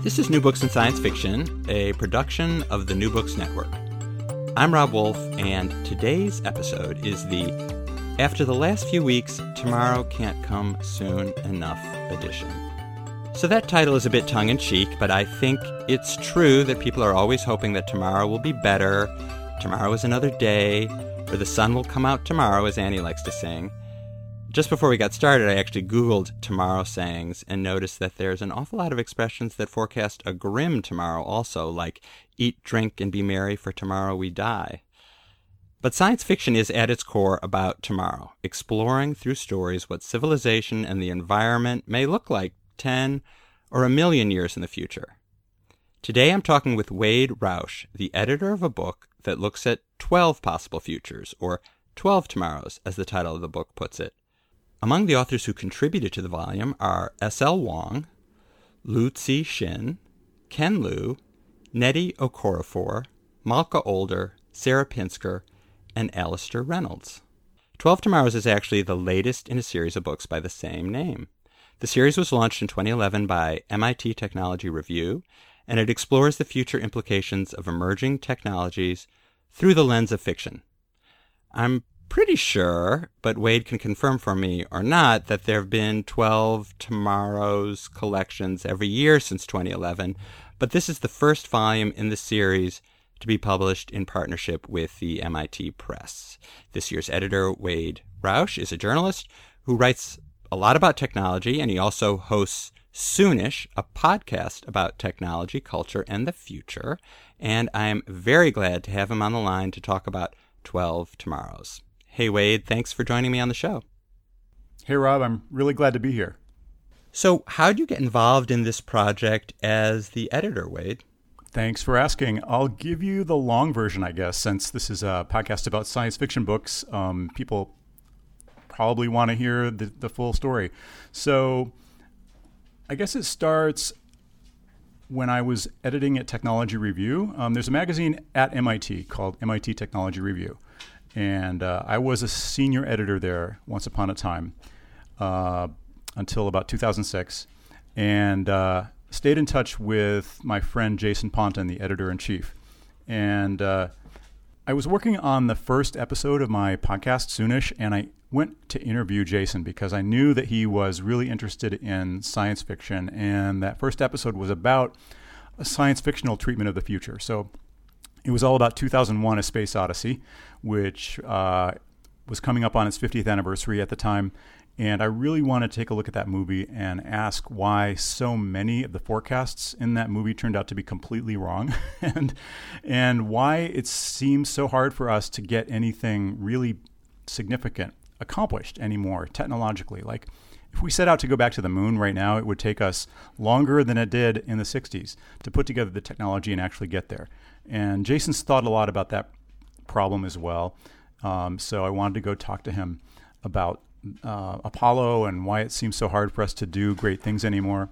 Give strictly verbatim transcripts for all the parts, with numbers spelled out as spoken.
This is New Books in Science Fiction, a production of the New Books Network. I'm Rob Wolf, and today's episode is the After the Last Few Weeks, Tomorrow Can't Come Soon Enough edition. So that title is a bit tongue-in-cheek, but I think it's true that people are always hoping that tomorrow will be better, tomorrow is another day, or the sun will come out tomorrow, as Annie likes to sing. Just before we got started, I actually Googled tomorrow sayings and noticed that there's an awful lot of expressions that forecast a grim tomorrow also, like eat, drink, and be merry, for tomorrow we die. But science fiction is at its core about tomorrow, exploring through stories what civilization and the environment may look like ten or a million years in the future. Today I'm talking with Wade Roush, the editor of a book that looks at twelve possible futures, or twelve tomorrows, as the title of the book puts it. Among the authors who contributed to the volume are S L Wong, Lu-Tze Shin, Ken Liu, Nnedi Okorafor, Malka Older, Sarah Pinsker, and Alastair Reynolds. Twelve Tomorrows is actually the latest in a series of books by the same name. The series was launched in twenty eleven by M I T Technology Review, and it explores the future implications of emerging technologies through the lens of fiction. I'm pretty sure, but Wade can confirm for me or not, that there have been twelve Tomorrows collections every year since twenty eleven, but this is the first volume in the series to be published in partnership with the M I T Press. This year's editor, Wade Roush, is a journalist who writes a lot about technology, and he also hosts Soonish, a podcast about technology, culture, and the future. And I'm very glad to have him on the line to talk about twelve Tomorrows. Hey, Wade, thanks for joining me on the show. Hey, Rob, I'm really glad to be here. So how'd you get involved in this project as the editor, Wade? Thanks for asking. I'll give you the long version, I guess, since this is a podcast about science fiction books. Um, people probably want to hear the, the full story. So I guess it starts when I was editing at Technology Review. Um, there's a magazine at M I T called M I T Technology Review. And uh, I was a senior editor there once upon a time uh, until about two thousand six, and uh, stayed in touch with my friend Jason Ponton, the editor-in-chief. And uh, I was working on the first episode of my podcast, Soonish, and I went to interview Jason because I knew that he was really interested in science fiction, and that first episode was about a science fictional treatment of the future. So it was all about two thousand one: A Space Odyssey, which uh, was coming up on its fiftieth anniversary at the time. And I really wanted to take a look at that movie and ask why so many of the forecasts in that movie turned out to be completely wrong, and and why it seems so hard for us to get anything really significant accomplished anymore technologically. Like, if we set out to go back to the moon right now, it would take us longer than it did in the sixties to put together the technology and actually get there. And Jason's thought a lot about that problem as well. Um, so I wanted to go talk to him about uh, Apollo and why it seems so hard for us to do great things anymore.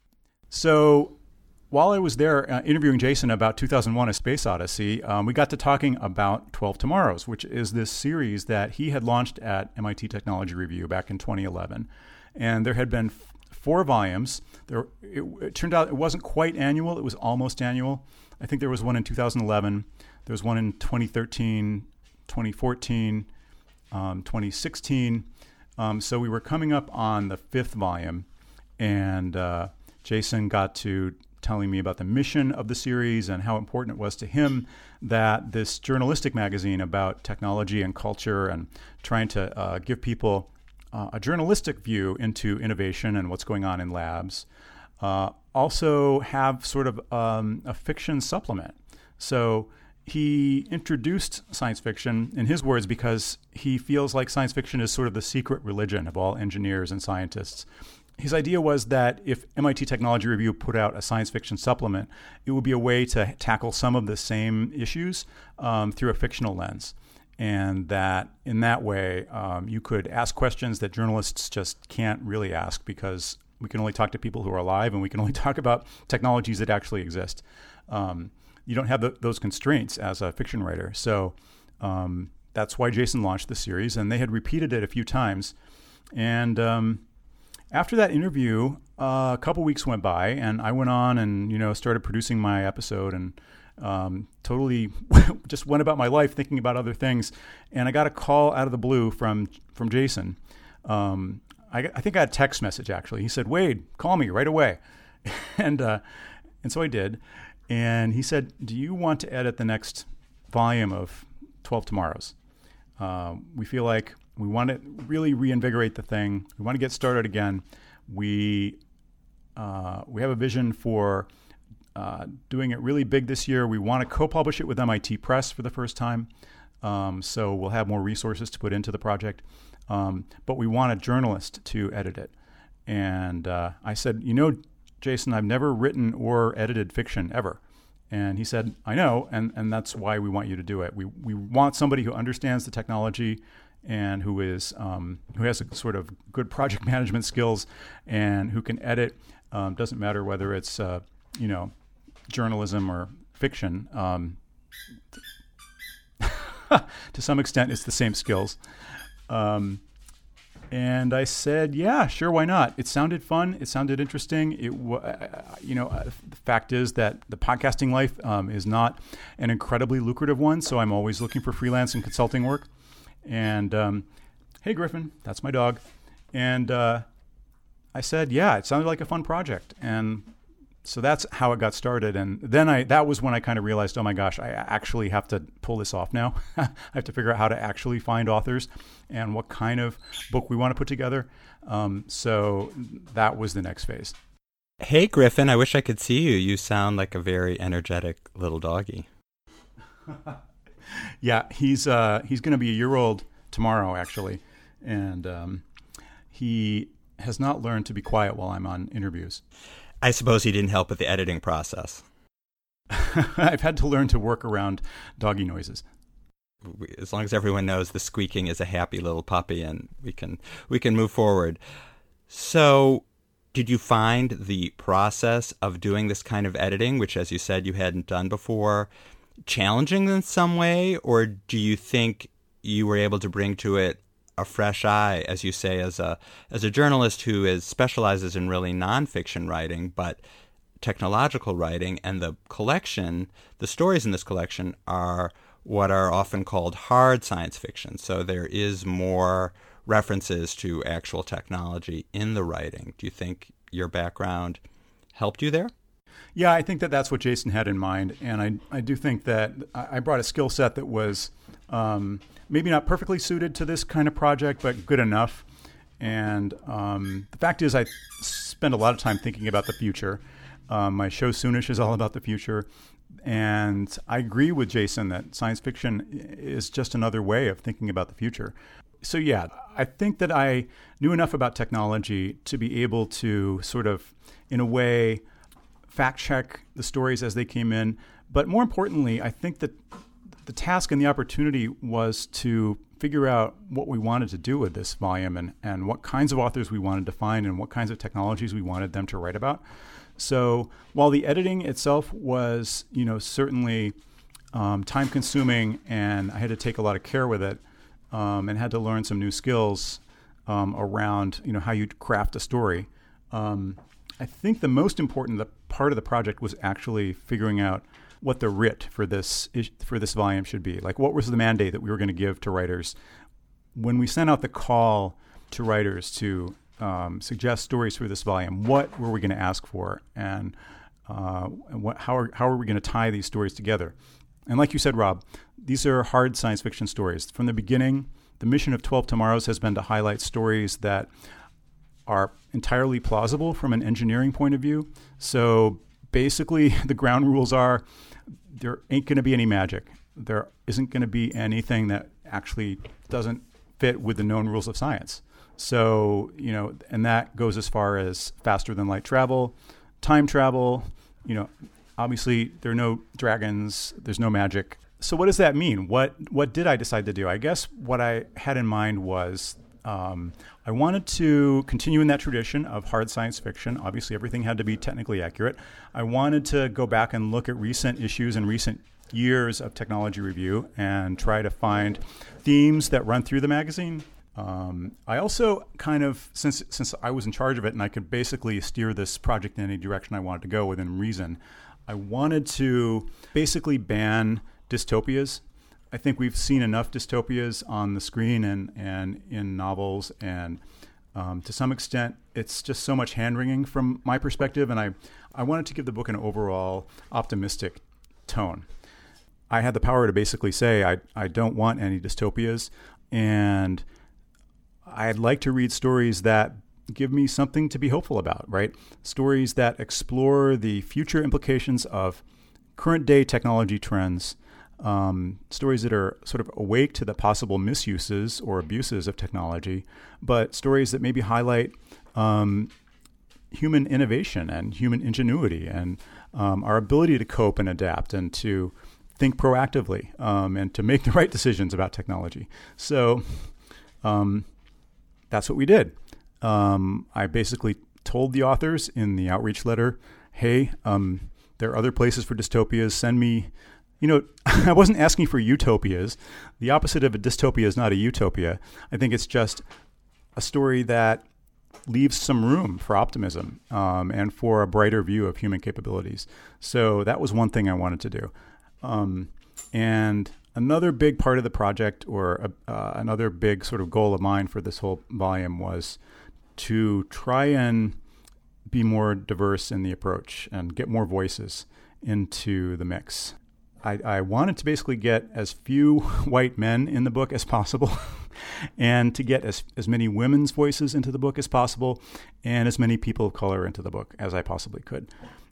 So while I was there uh, interviewing Jason about two thousand one: A Space Odyssey, um, we got to talking about twelve Tomorrows, which is this series that he had launched at M I T Technology Review back in twenty eleven. And there had been f- four volumes. There, it, it turned out it wasn't quite annual. It was almost annual. I think there was one in two thousand eleven. There was one in twenty thirteen, twenty fourteen, um, twenty sixteen. Um, so we were coming up on the fifth volume, and uh, Jason got to telling me about the mission of the series and how important it was to him that this journalistic magazine about technology and culture and trying to uh, give people uh, a journalistic view into innovation and what's going on in labs, uh, also have sort of um, a fiction supplement. So he introduced science fiction, in his words, because he feels like science fiction is sort of the secret religion of all engineers and scientists. His idea was that if M I T Technology Review put out a science fiction supplement, it would be a way to tackle some of the same issues um, through a fictional lens. And that in that way, um, you could ask questions that journalists just can't really ask because we can only talk to people who are alive and we can only talk about technologies that actually exist. Um, you don't have the, those constraints as a fiction writer. So um, that's why Jason launched the series, and they had repeated it a few times. And um, after that interview, uh, a couple weeks went by, and I went on and you know started producing my episode, and um, totally just went about my life thinking about other things. And I got a call out of the blue from from Jason. Um, I, I think I had a text message actually. He said, "Wade, call me right away," and uh, and so I did. And he said, "Do you want to edit the next volume of twelve Tomorrows? Uh, we feel like we want to really reinvigorate the thing. We want to get started again. We uh, we have a vision for uh, doing it really big this year. We want to co-publish it with M I T Press for the first time. Um, so we'll have more resources to put into the project. Um, but we want a journalist to edit it." And uh, I said, "You know, Jason, I've never written or edited fiction ever." And he said, "I know, and, and that's why we want you to do it. We we want somebody who understands the technology and who is um, who has a sort of good project management skills and who can edit. Um, doesn't matter whether it's uh, you know journalism or fiction. Um, to some extent, it's the same skills." Um, And I said, "Yeah, sure, why not?" It sounded fun. It sounded interesting. It, uh, you know, uh, the fact is that the podcasting life um, is not an incredibly lucrative one, so I'm always looking for freelance and consulting work. And um, hey, Griffin, that's my dog. And uh, I said, "Yeah, it sounded like a fun project." And so that's how it got started. And then I that was when I kind of realized, oh my gosh, I actually have to pull this off now. I have to figure out how to actually find authors and what kind of book we want to put together. Um, so that was the next phase. Hey, Griffin, I wish I could see you. You sound like a very energetic little doggy. Yeah, he's uh, he's going to be a year old tomorrow, actually. And um, he has not learned to be quiet while I'm on interviews. I suppose he didn't help with the editing process. I've had to learn to work around doggy noises. As long as everyone knows the squeaking is a happy little puppy, and we can we can move forward. So did you find the process of doing this kind of editing, which, as you said, you hadn't done before, challenging in some way? Or do you think you were able to bring to it a fresh eye, as you say, as a as a journalist who is specializes in really nonfiction writing, but technological writing, and the collection, the stories in this collection are what are often called hard science fiction. So there is more references to actual technology in the writing. Do you think your background helped you there? Yeah, I think that that's what Jason had in mind. And I, I do think that I brought a skill set that was um, maybe not perfectly suited to this kind of project, but good enough. And um, the fact is I spend a lot of time thinking about the future. Um, my show Soonish is all about the future. And I agree with Jason that science fiction is just another way of thinking about the future. So yeah, I think that I knew enough about technology to be able to sort of, in a way, fact check the stories as they came in. But more importantly, I think that the task and the opportunity was to figure out what we wanted to do with this volume and, and what kinds of authors we wanted to find and what kinds of technologies we wanted them to write about. So while the editing itself was, you know, certainly um, time consuming, and I had to take a lot of care with it, um, and had to learn some new skills um, around, you know, how you craft a story. Um, I think the most important the part of the project was actually figuring out what the writ for this for this volume should be. Like, what was the mandate that we were going to give to writers when we sent out the call to writers to um, suggest stories for this volume? What were we going to ask for, and uh, what, how are how are we going to tie these stories together? And like you said, Rob, these are hard science fiction stories. From the beginning, the mission of twelve Tomorrows has been to highlight stories that are entirely plausible from an engineering point of view. So basically, the ground rules are there ain't going to be any magic. There isn't going to be anything that actually doesn't fit with the known rules of science. So, you know, and that goes as far as faster than light travel, time travel. You know, obviously there are no dragons, there's no magic. So what does that mean? What what did I decide to do? I guess what I had in mind was um, I wanted to continue in that tradition of hard science fiction. Obviously, everything had to be technically accurate. I wanted to go back and look at recent issues and recent years of Technology Review and try to find themes that run through the magazine. Um, I also kind of, since since I was in charge of it and I could basically steer this project in any direction I wanted to go within reason, I wanted to basically ban dystopias. I think we've seen enough dystopias on the screen and, and in novels, and um, to some extent, it's just so much hand-wringing from my perspective, and I, I wanted to give the book an overall optimistic tone. I had the power to basically say, I, I don't want any dystopias, and I'd like to read stories that give me something to be hopeful about, right? Stories that explore the future implications of current day technology trends, um, stories that are sort of awake to the possible misuses or abuses of technology, but stories that maybe highlight um, human innovation and human ingenuity and um, our ability to cope and adapt and to think proactively um, and to make the right decisions about technology. So um, that's what we did. Um, I basically told the authors in the outreach letter, hey, um, there are other places for dystopias. Send me, you know, I wasn't asking for utopias. The opposite of a dystopia is not a utopia. I think it's just a story that leaves some room for optimism um, and for a brighter view of human capabilities. So that was one thing I wanted to do. Um, and another big part of the project, or uh, another big sort of goal of mine for this whole volume, was to try and be more diverse in the approach and get more voices into the mix. I, I wanted to basically get as few white men in the book as possible and to get as, as many women's voices into the book as possible and as many people of color into the book as I possibly could.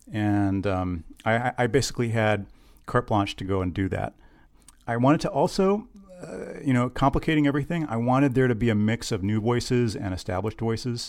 And um, I, I basically had carte blanche to go and do that. I wanted to also, uh, you know, complicating everything, I wanted there to be a mix of new voices and established voices.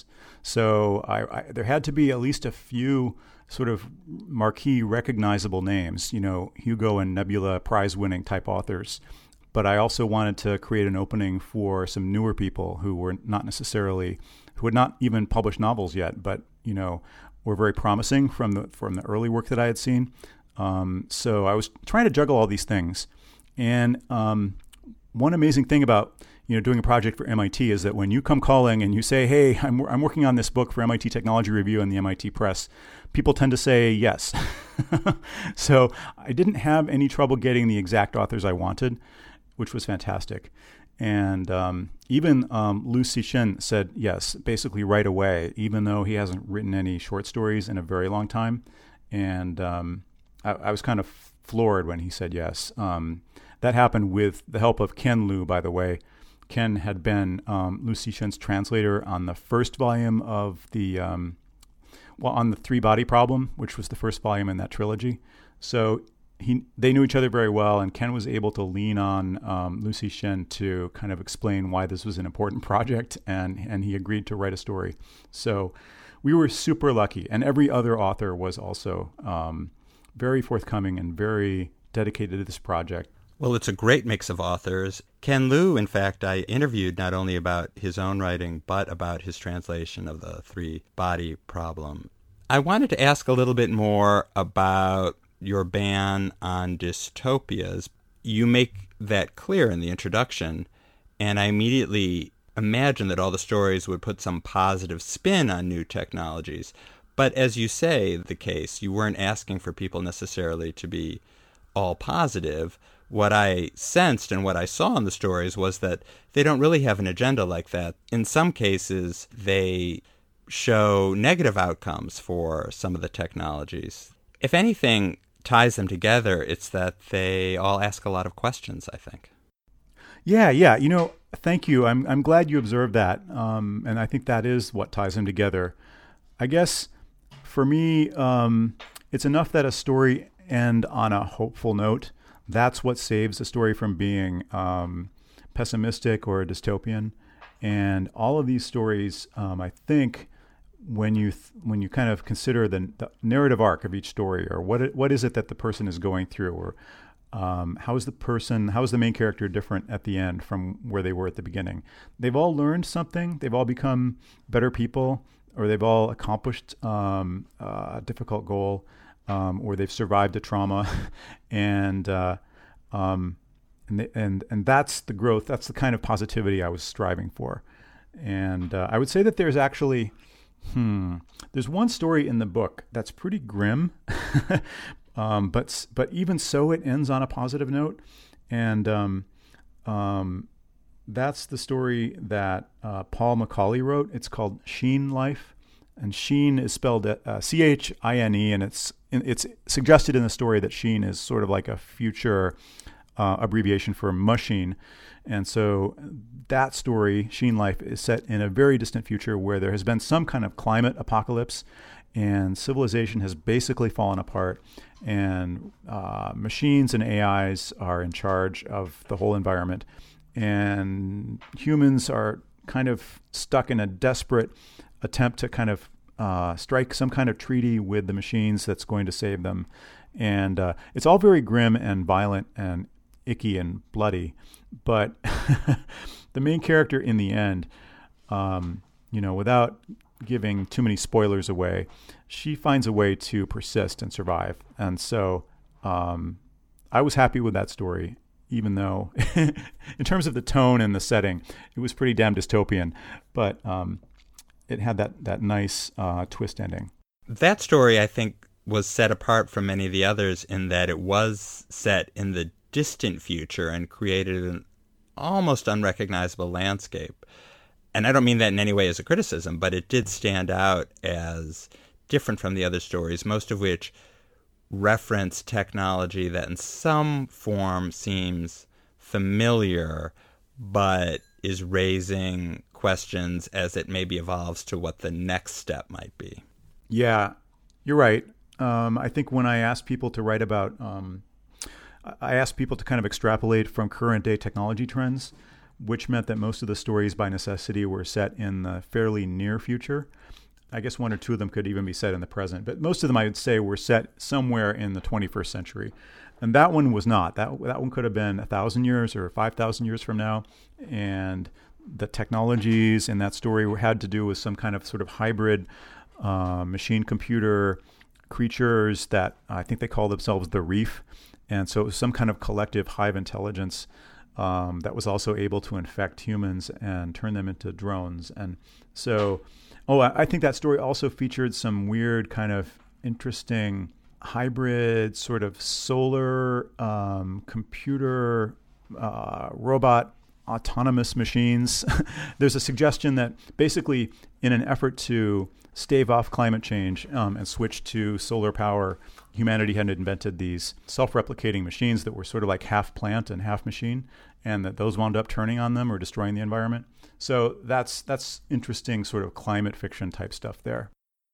So I, I, there had to be at least a few sort of marquee recognizable names, you know, Hugo and Nebula prize-winning type authors. But I also wanted to create an opening for some newer people who were not necessarily, who had not even published novels yet, but, you know, were very promising from the from the early work that I had seen. Um, so I was trying to juggle all these things. And um, one amazing thing about, you know, doing a project for M I T is that when you come calling and you say, hey, I'm I'm working on this book for M I T Technology Review and the M I T Press, people tend to say yes. So I didn't have any trouble getting the exact authors I wanted, which was fantastic. And um, even um, Liu Cixin said yes, basically right away, even though he hasn't written any short stories in a very long time. And um, I, I was kind of floored when he said yes. Um, that happened with the help of Ken Liu, by the way. Ken had been um, Liu Cixin's translator on the first volume of the, um, well, on the Three Body Problem, which was the first volume in that trilogy. So he, they knew each other very well, and Ken was able to lean on um, Liu Cixin to kind of explain why this was an important project, and and he agreed to write a story. So we were super lucky, and every other author was also um, very forthcoming and very dedicated to this project. Well, it's a great mix of authors. Ken Liu, in fact, I interviewed not only about his own writing, but about his translation of the Three Body Problem. I wanted to ask a little bit more about your ban on dystopias. You make that clear in the introduction, and I immediately imagined that all the stories would put some positive spin on new technologies. But as you say, the case, you weren't asking for people necessarily to be all positive. What I sensed and what I saw in the stories was that they don't really have an agenda like that. In some cases, they show negative outcomes for some of the technologies. If anything ties them together, it's that they all ask a lot of questions, I think. Yeah, yeah. You know, thank you. I'm I'm glad you observed that. Um, and I think that is what ties them together. I guess for me, um, it's enough that a story end on a hopeful note. That's what saves a story from being um, pessimistic or dystopian. And all of these stories, um, I think, when you th- when you kind of consider the, the narrative arc of each story, or what it, what is it that the person is going through, or um, how is the person, how is the main character different at the end from where they were at the beginning? They've all learned something. They've all become better people, or they've all accomplished um, a difficult goal. Um, or they've survived a trauma, and uh, um, and the, and and that's the growth. That's the kind of positivity I was striving for. And uh, I would say that there's actually, hmm, there's one story in the book that's pretty grim, um, but but even so, it ends on a positive note, and um, um, that's the story that uh, Paul Macaulay wrote. It's called Sheen Life, and Sheen is spelled uh, C H I N E, and it's it's suggested in the story that Sheen is sort of like a future uh, abbreviation for machine. And so that story, Sheen Life, is set in a very distant future where there has been some kind of climate apocalypse and civilization has basically fallen apart, and uh, machines and A Is are in charge of the whole environment. And humans are kind of stuck in a desperate attempt to kind of uh, strike some kind of treaty with the machines that's going to save them. And uh, it's all very grim and violent and icky and bloody. But the main character in the end, um, you know, without giving too many spoilers away, she finds a way to persist and survive. And so um, I was happy with that story, even though in terms of the tone and the setting, it was pretty damn dystopian. But um, it had that, that nice uh, twist ending. That story, I think, was set apart from many of the others in that it was set in the distant future and created an almost unrecognizable landscape. And I don't mean that in any way as a criticism, but it did stand out as different from the other stories, most of which reference technology that in some form seems familiar, but is raising questions as it maybe evolves to what the next step might be. Yeah, you're right. Um, I think when I asked people to write about um, I asked people to kind of extrapolate from current day technology trends, which meant that most of the stories by necessity were set in the fairly near future. I guess one or two of them could even be set in the present, but most of them I would say were set somewhere in the twenty-first century. And that one was not. That that one could have been a thousand years or five thousand years from now. And the technologies in that story had to do with some kind of sort of hybrid uh, machine computer creatures that I think they call themselves the Reef. And so it was some kind of collective hive intelligence um, that was also able to infect humans and turn them into drones. And so, oh, I think that story also featured some weird kind of interesting hybrid sort of solar um, computer uh, robot autonomous machines. There's a suggestion that basically in an effort to stave off climate change um, and switch to solar power, humanity had invented these self-replicating machines that were sort of like half plant and half machine, and that those wound up turning on them or destroying the environment. So that's that's interesting sort of climate fiction type stuff there.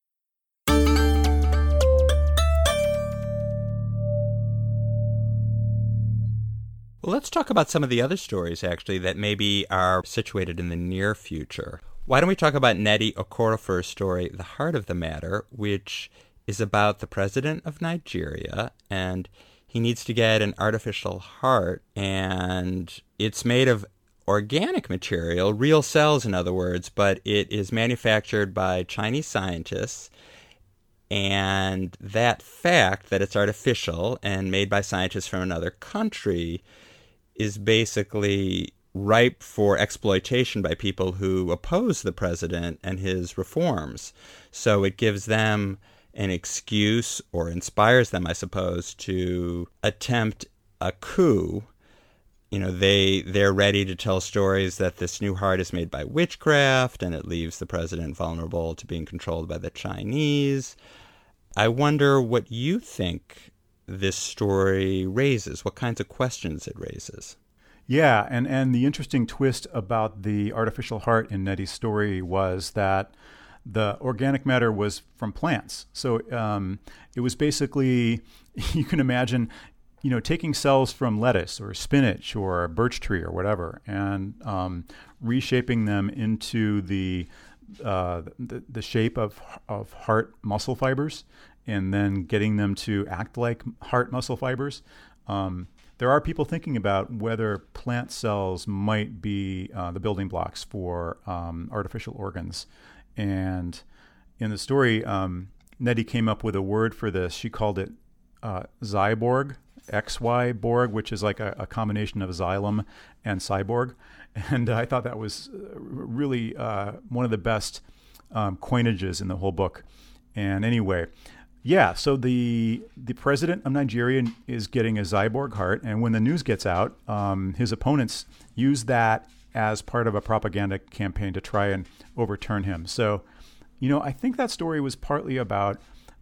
Well, let's talk about some of the other stories, actually, that maybe are situated in the near future. Why don't we talk about Nnedi Okorafor's story, The Heart of the Matter, which is about the president of Nigeria, and he needs to get an artificial heart, and it's made of organic material, real cells, in other words, but it is manufactured by Chinese scientists. And that fact that it's artificial and made by scientists from another country is basically ripe for exploitation by people who oppose the president and his reforms. So it gives them an excuse, or inspires them, I suppose, to attempt a coup. You know, they, they're ready to tell stories that this new heart is made by witchcraft and it leaves the president vulnerable to being controlled by the Chinese. I wonder what you think this story raises, what kinds of questions it raises. Yeah, and, and the interesting twist about the artificial heart in Nnedi's story was that the organic matter was from plants. So um, it was basically, you can imagine, you know, taking cells from lettuce or spinach or a birch tree or whatever, and um, reshaping them into the, uh, the the shape of of heart muscle fibers, and then getting them to act like heart muscle fibers. Um, there are people thinking about whether plant cells might be uh, the building blocks for um, artificial organs. And in the story, um, Nnedi came up with a word for this. She called it uh, Zyborg, X Y Borg, which is like a, a combination of Xylem and Cyborg. And I thought that was really uh, one of the best um, coinages in the whole book. And anyway, yeah, so the the president of Nigeria is getting a cyborg heart, and when the news gets out, um, his opponents use that as part of a propaganda campaign to try and overturn him. So, you know, I think that story was partly about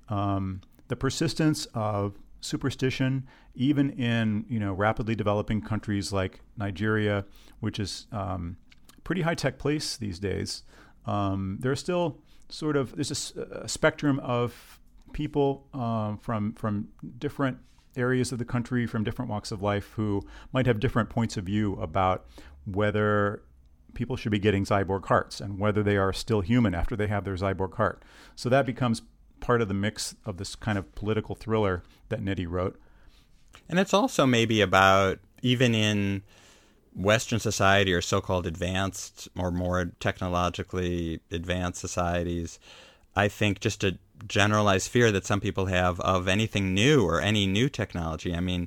um, the persistence of superstition, even in, you know, rapidly developing countries like Nigeria, which is um, a pretty high-tech place these days. Um, there's still sort of, there's a, a spectrum of people um, from from different areas of the country, from different walks of life, who might have different points of view about whether people should be getting cyborg hearts and whether they are still human after they have their cyborg heart. So that becomes part of the mix of this kind of political thriller that Nnedi wrote. And it's also maybe about, even in Western society or so-called advanced or more technologically advanced societies, I think just a generalized fear that some people have of anything new or any new technology. I mean,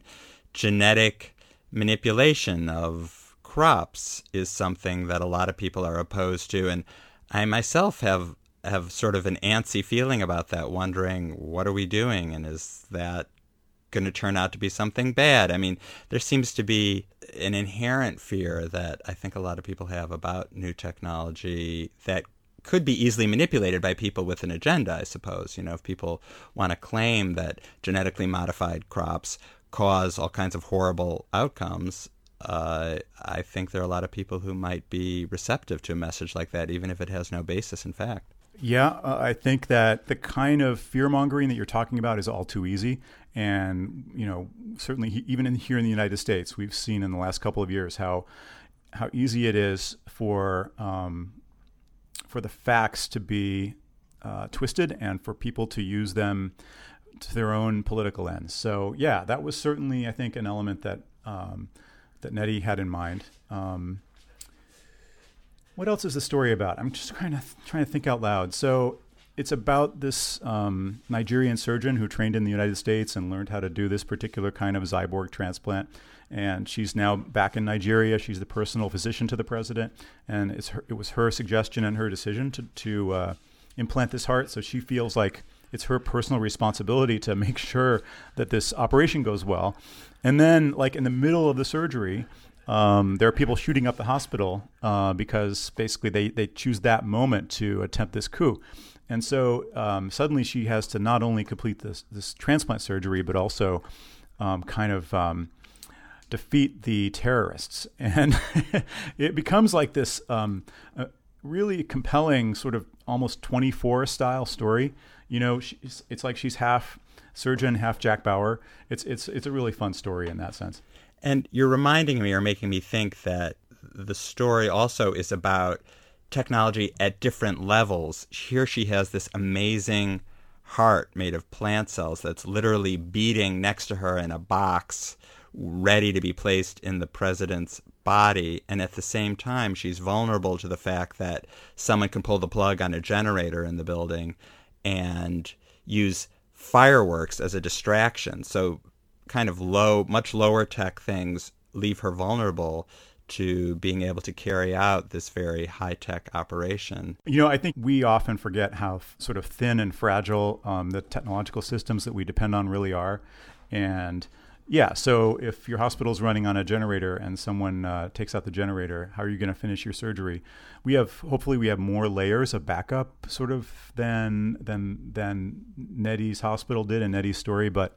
genetic manipulation of crops is something that a lot of people are opposed to. And I myself have have sort of an antsy feeling about that, wondering, what are we doing? And is that going to turn out to be something bad? I mean, there seems to be an inherent fear that I think a lot of people have about new technology that could be easily manipulated by people with an agenda, I suppose. You know, if people want to claim that genetically modified crops cause all kinds of horrible outcomes, uh, I think there are a lot of people who might be receptive to a message like that, even if it has no basis in fact. Yeah, uh, I think that the kind of fear-mongering that you're talking about is all too easy. And, you know, certainly he, even in, here in the United States, we've seen in the last couple of years how how easy it is for um, for the facts to be uh, twisted and for people to use them to their own political ends. So, yeah, that was certainly, I think, an element that um, that Nnedi had in mind. Um, what else is the story about? I'm just trying to trying to think out loud. So it's about this um, Nigerian surgeon who trained in the United States and learned how to do this particular kind of cyborg transplant. And she's now back in Nigeria. She's the personal physician to the president, and it's her, it was her suggestion and her decision to to uh, implant this heart. So she feels like it's her personal responsibility to make sure that this operation goes well. And then, like in the middle of the surgery, um, there are people shooting up the hospital uh, because basically they they choose that moment to attempt this coup. And so um, suddenly she has to not only complete this this transplant surgery, but also um, kind of um, defeat the terrorists. And it becomes like this um, uh, really compelling sort of almost twenty-four style story. You know, she's, it's like she's half surgeon, half Jack Bauer. It's it's it's a really fun story in that sense. And you're reminding me or making me think that the story also is about technology at different levels. Here she has this amazing heart made of plant cells that's literally beating next to her in a box, ready to be placed in the president's body. And at the same time, she's vulnerable to the fact that someone can pull the plug on a generator in the building and use fireworks as a distraction. So kind of low, much lower tech things leave her vulnerable to being able to carry out this very high-tech operation. You know, I think we often forget how f- sort of thin and fragile um, the technological systems that we depend on really are. And yeah, so if your hospital's running on a generator and someone uh, takes out the generator, how are you going to finish your surgery? We have, hopefully we have more layers of backup sort of than than than Nnedi's hospital did in Nnedi's story, but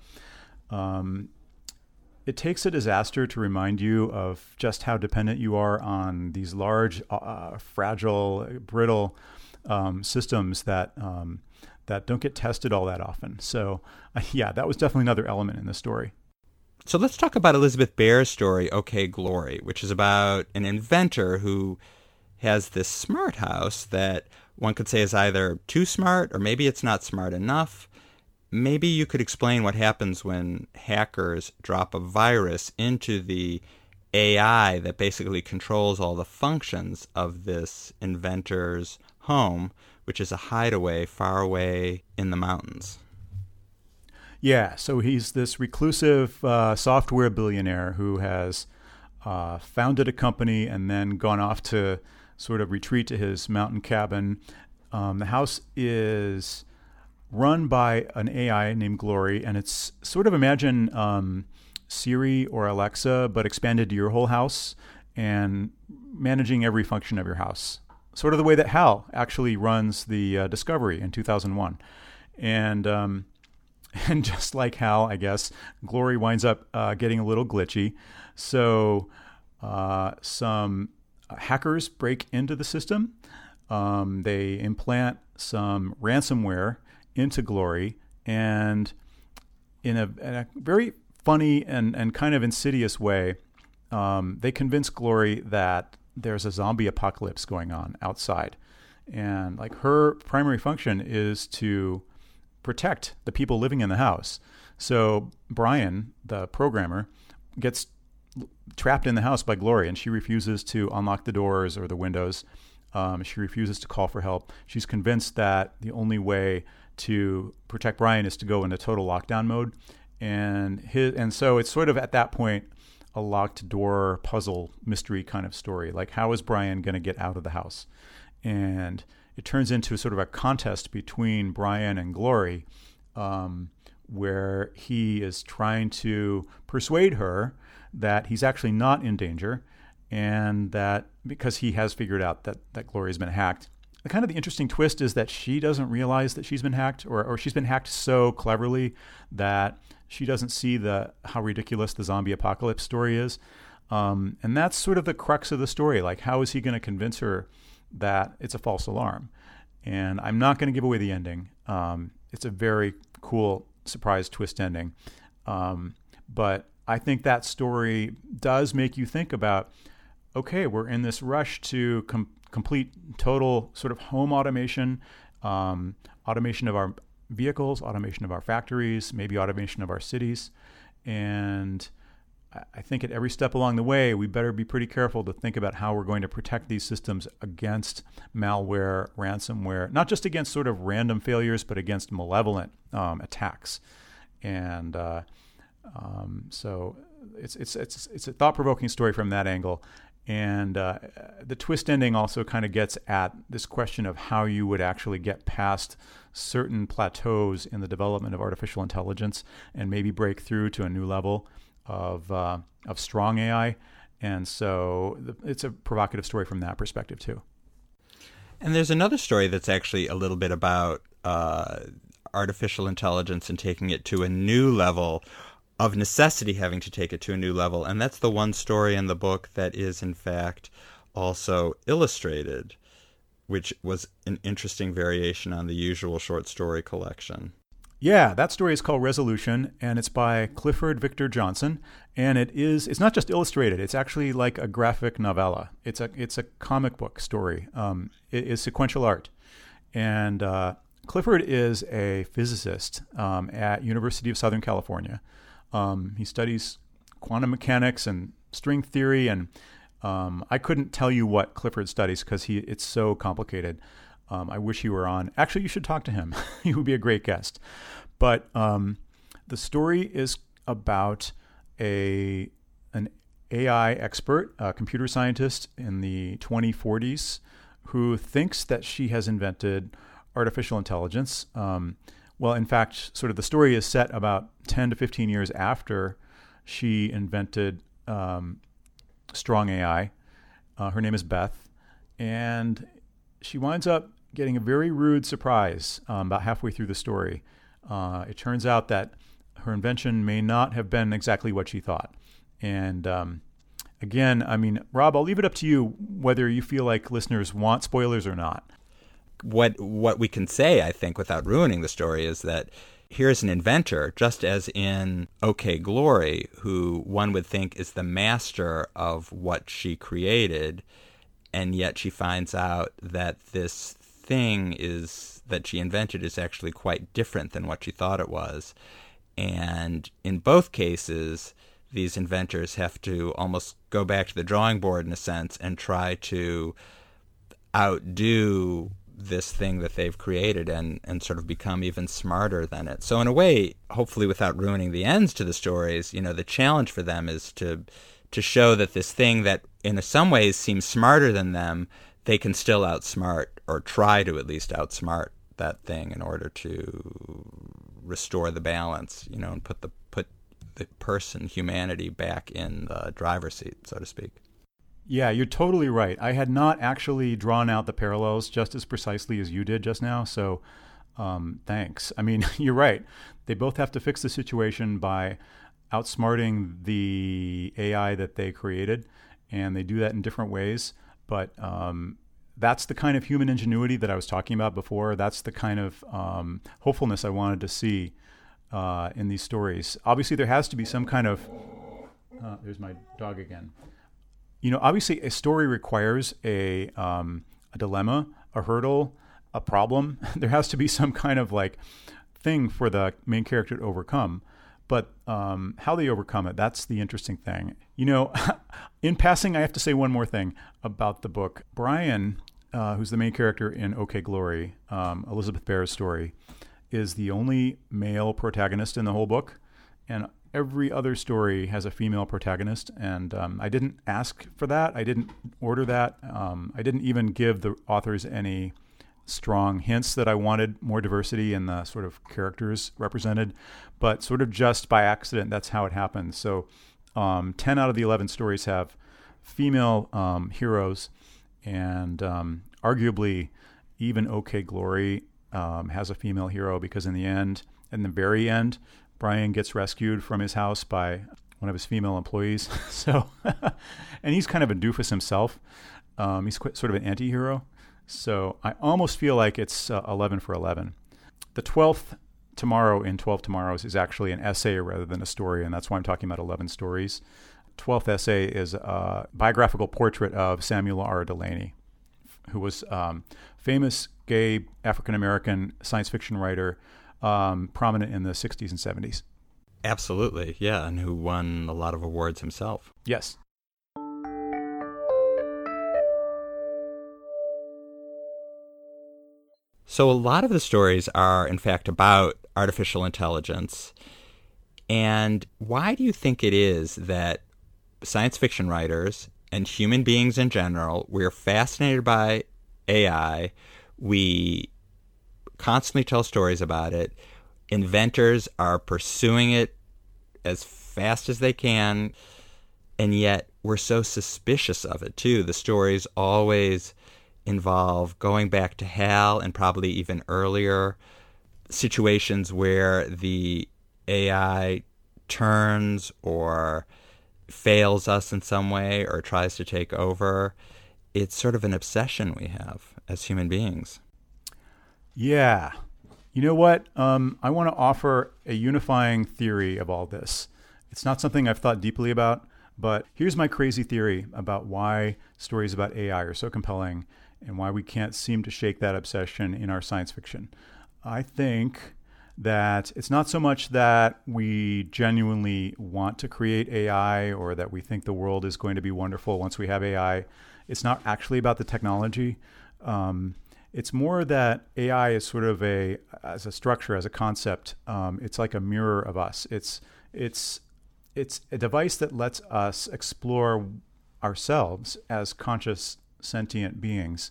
um, it takes a disaster to remind you of just how dependent you are on these large, uh, fragile, brittle um, systems that um, that don't get tested all that often. So uh, yeah, that was definitely another element in the story. So let's talk about Elizabeth Bear's story, OK Glory, which is about an inventor who has this smart house that one could say is either too smart or maybe it's not smart enough. Maybe you could explain what happens when hackers drop a virus into the A I that basically controls all the functions of this inventor's home, which is a hideaway far away in the mountains. Yeah, so he's this reclusive uh, software billionaire who has uh, founded a company and then gone off to sort of retreat to his mountain cabin. Um, the house is run by an A I named Glory, and it's sort of imagine um, Siri or Alexa, but expanded to your whole house and managing every function of your house. Sort of the way that HAL actually runs the uh, Discovery in two thousand one. And um, and just like HAL, I guess, Glory winds up uh, getting a little glitchy. So uh, some hackers break into the system. Um, they implant some ransomware into Glory, and in a, in a very funny and, and kind of insidious way, um, they convince Glory that there's a zombie apocalypse going on outside. And like her primary function is to protect the people living in the house. So Brian, the programmer, gets trapped in the house by Glory, and she refuses to unlock the doors or the windows. Um, she refuses to call for help. She's convinced that the only way to protect Brian is to go into total lockdown mode. And his, and so it's sort of at that point a locked door puzzle mystery kind of story. Like, how is Brian going to get out of the house? And it turns into sort of a contest between Brian and Glory, um, where he is trying to persuade her that he's actually not in danger, and that because he has figured out that, that Glory has been hacked. The kind of the interesting twist is that she doesn't realize that she's been hacked, or, or she's been hacked so cleverly that she doesn't see the how ridiculous the zombie apocalypse story is. Um, and that's sort of the crux of the story. Like, how is he going to convince her that it's a false alarm? And I'm not going to give away the ending. Um, it's a very cool surprise twist ending. Um, but I think that story does make you think about, okay, we're in this rush to com- complete total sort of home automation, um, automation of our vehicles, automation of our factories, maybe automation of our cities. And I think at every step along the way, we better be pretty careful to think about how we're going to protect these systems against malware, ransomware, not just against sort of random failures, but against malevolent um, attacks. And uh, um, so it's it's it's it's a thought-provoking story from that angle. And uh, the twist ending also kind of gets at this question of how you would actually get past certain plateaus in the development of artificial intelligence and maybe break through to a new level of uh, of strong A I. And so it's a provocative story from that perspective too. And there's another story that's actually a little bit about uh, artificial intelligence and taking it to a new level, of necessity having to take it to a new level. And that's the one story in the book that is, in fact, also illustrated, which was an interesting variation on the usual short story collection. Yeah, that story is called Resolution, and it's by Clifford Victor Johnson. And it is, it's not just illustrated, it's actually like a graphic novella. It's a it's a comic book story. Um, it is sequential art. And uh, Clifford is a physicist um, at University of Southern California. Um, he studies quantum mechanics and string theory, and um, I couldn't tell you what Clifford studies because he it's so complicated. Um, I wish he were on. Actually, you should talk to him. He would be a great guest. But um, the story is about a an A I expert, a computer scientist in the twenty forties, who thinks that she has invented artificial intelligence. Um, Well, in fact, sort of the story is set about ten to fifteen years after she invented um, strong A I. Uh, her name is Beth. And she winds up getting a very rude surprise um, about halfway through the story. Uh, it turns out that her invention may not have been exactly what she thought. And um, again, I mean, Rob, I'll leave it up to you whether you feel like listeners want spoilers or not. What what we can say, I think, without ruining the story, is that here's an inventor, just as in OK Glory, who one would think is the master of what she created, and yet she finds out that this thing is that she invented is actually quite different than what she thought it was. And in both cases, these inventors have to almost go back to the drawing board in a sense and try to outdo this thing that they've created and, and sort of become even smarter than it. So in a way, hopefully without ruining the ends to the stories, you know, the challenge for them is to to show that this thing that in some ways seems smarter than them, they can still outsmart, or try to at least outsmart that thing in order to restore the balance, you know, and put the put the person, humanity, back in the driver's seat, so to speak. Yeah, you're totally right. I had not actually drawn out the parallels just as precisely as you did just now, so um, thanks. I mean, you're right. They both have to fix the situation by outsmarting the A I that they created, and they do that in different ways. But um, that's the kind of human ingenuity that I was talking about before. That's the kind of um, hopefulness I wanted to see uh, in these stories. Obviously, there has to be some kind of... Uh, there's my dog again. You know, obviously, a story requires a, um, a dilemma, a hurdle, a problem. There has to be some kind of like thing for the main character to overcome. But um, how they overcome it, that's the interesting thing. You know, in passing, I have to say one more thing about the book. Brian, uh, who's the main character in OK Glory, um, Elizabeth Bear's story, is the only male protagonist in the whole book. And every other story has a female protagonist. And um, I didn't ask for that. I didn't order that. Um, I didn't even give the authors any strong hints that I wanted more diversity in the sort of characters represented, but sort of just by accident, that's how it happened. So um, ten out of the eleven stories have female um, heroes, and um, arguably even OK Glory um, has a female hero, because in the end, in the very end, Brian gets rescued from his house by one of his female employees. So, and he's kind of a doofus himself. Um, he's quite, sort of an anti-hero. So I almost feel like it's uh, eleven for eleven. The twelfth tomorrow in twelve Tomorrows is actually an essay rather than a story, and that's why I'm talking about eleven stories. twelfth essay is a biographical portrait of Samuel R. Delany, who was um, famous gay African-American science fiction writer, um, prominent in the sixties and seventies. Absolutely, yeah, and who won a lot of awards himself. Yes. So a lot of the stories are, in fact, about artificial intelligence. And why do you think it is that science fiction writers and human beings in general, we're fascinated by A I, we constantly tell stories about it, inventors are pursuing it as fast as they can, and yet we're so suspicious of it, too. The stories always involve going back to Hal and probably even earlier situations where the A I turns or fails us in some way or tries to take over. It's sort of an obsession we have as human beings. Yeah. You know what? Um, I want to offer a unifying theory of all this. It's not something I've thought deeply about, but here's my crazy theory about why stories about A I are so compelling and why we can't seem to shake that obsession in our science fiction. I think that it's not so much that we genuinely want to create A I or that we think the world is going to be wonderful once we have A I. It's not actually about the technology. Um, it's more that A I is sort of a, as a structure, as a concept, um, it's like a mirror of us. It's, it's, it's a device that lets us explore ourselves as conscious sentient beings,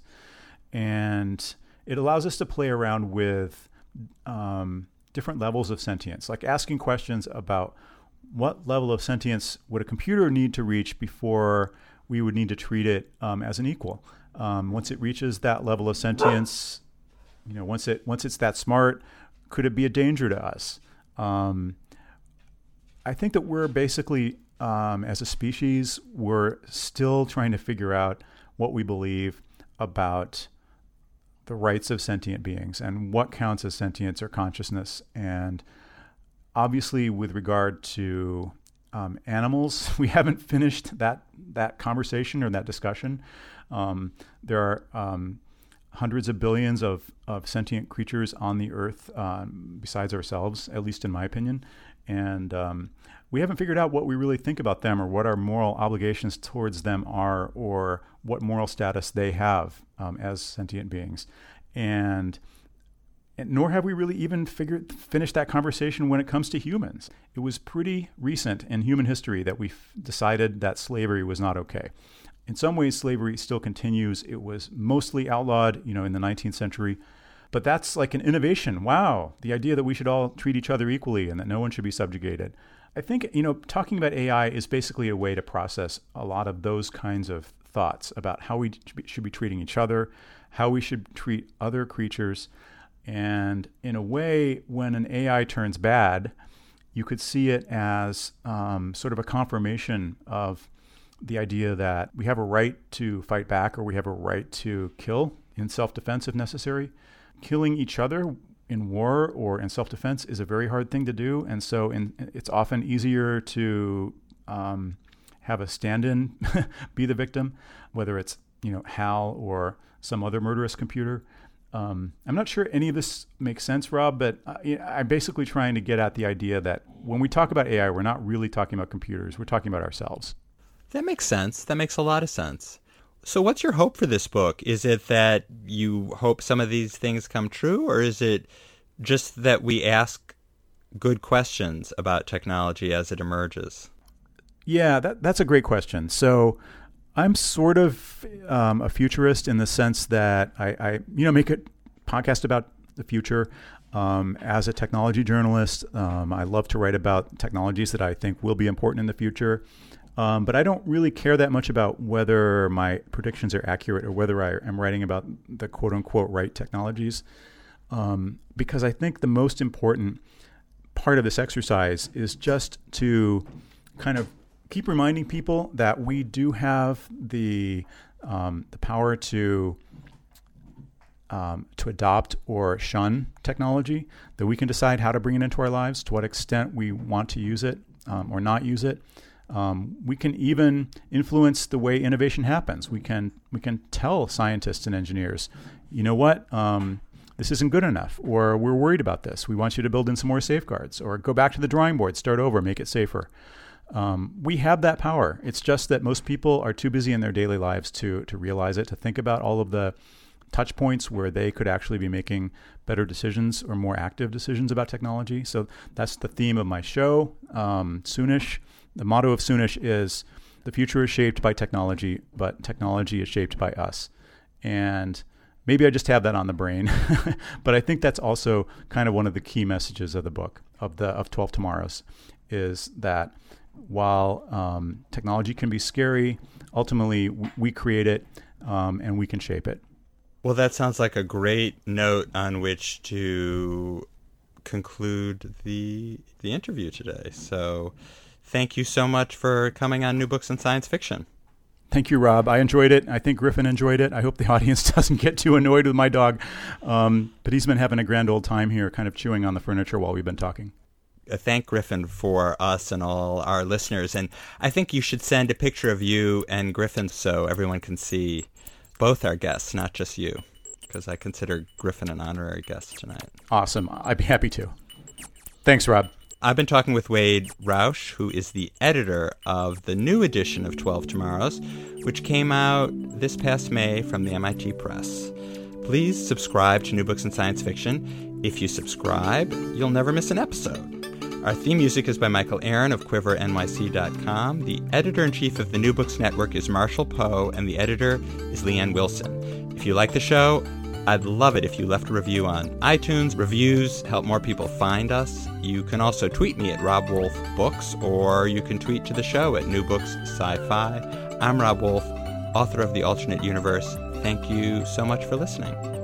and it allows us to play around with um, different levels of sentience, like asking questions about what level of sentience would a computer need to reach before we would need to treat it um, as an equal. Um, once it reaches that level of sentience, you know, once it once it's that smart, could it be a danger to us? Um, I think that we're basically, um, as a species, we're still trying to figure out what we believe about the rights of sentient beings and what counts as sentience or consciousness. And obviously, with regard to um, animals, we haven't finished that that conversation or that discussion. Um, there are um, hundreds of billions of, of sentient creatures on the earth um, besides ourselves, at least in my opinion. And um, we haven't figured out what we really think about them or what our moral obligations towards them are or what moral status they have um, as sentient beings. And, and nor have we really even figured finished that conversation when it comes to humans. It was pretty recent in human history that we f- decided that slavery was not okay. In some ways, slavery still continues. It was mostly outlawed, you know, in the nineteenth century. But that's like an innovation. Wow, the idea that we should all treat each other equally and that no one should be subjugated. I think, you know, talking about A I is basically a way to process a lot of those kinds of thoughts about how we should be treating each other, how we should treat other creatures. And in a way, when an A I turns bad, you could see it as um, sort of a confirmation of the idea that we have a right to fight back or we have a right to kill in self-defense if necessary. Killing each other in war or in self-defense is a very hard thing to do. And so in, it's often easier to um, have a stand-in be the victim, whether it's, you know, Hal or some other murderous computer. Um, I'm not sure any of this makes sense, Rob, but I, I'm basically trying to get at the idea that when we talk about A I, we're not really talking about computers. We're talking about ourselves. That makes sense. That makes a lot of sense. So what's your hope for this book? Is it that you hope some of these things come true, or is it just that we ask good questions about technology as it emerges? Yeah, that, that's a great question. So I'm sort of um, a futurist in the sense that I, I you know, make a podcast about the future. Um, as a technology journalist, um, I love to write about technologies that I think will be important in the future. Um, but I don't really care that much about whether my predictions are accurate or whether I am writing about the quote-unquote right technologies, um, because I think the most important part of this exercise is just to kind of keep reminding people that we do have the um, the power to um, to adopt or shun technology, that we can decide how to bring it into our lives, to what extent we want to use it um, or not use it. Um, we can even influence the way innovation happens. We can we can tell scientists and engineers, you know what, um, this isn't good enough, or we're worried about this. We want you to build in some more safeguards, or go back to the drawing board, start over, make it safer. Um, we have that power. It's just that most people are too busy in their daily lives to to realize it, to think about all of the touch points where they could actually be making better decisions or more active decisions about technology. So that's the theme of my show, um, Soonish. The motto of Soonish is, the future is shaped by technology, but technology is shaped by us. And maybe I just have that on the brain, but I think that's also kind of one of the key messages of the book, of the of twelve Tomorrows, is that while um, technology can be scary, ultimately w- we create it um, and we can shape it. Well, that sounds like a great note on which to conclude the the interview today. So thank you so much for coming on New Books in Science Fiction. Thank you, Rob. I enjoyed it. I think Griffin enjoyed it. I hope the audience doesn't get too annoyed with my dog. Um, but he's been having a grand old time here, kind of chewing on the furniture while we've been talking. Thank Griffin for us and all our listeners. And I think you should send a picture of you and Griffin so everyone can see both our guests, not just you, because I consider Griffin an honorary guest tonight. Awesome. I'd be happy to. Thanks, Rob. I've been talking with Wade Roush, who is the editor of the new edition of twelve Tomorrows, which came out this past May from the M I T Press. Please subscribe to New Books in Science Fiction. If you subscribe, you'll never miss an episode. Our theme music is by Michael Aaron of quiver N Y C dot com. The editor-in-chief of the New Books Network is Marshall Poe, and the editor is Leanne Wilson. If you like the show, I'd love it if you left a review on iTunes. Reviews help more people find us. You can also tweet me at Rob Wolf Books, or you can tweet to the show at New Books Sci-Fi. I'm Rob Wolf, author of The Alternate Universe. Thank you so much for listening.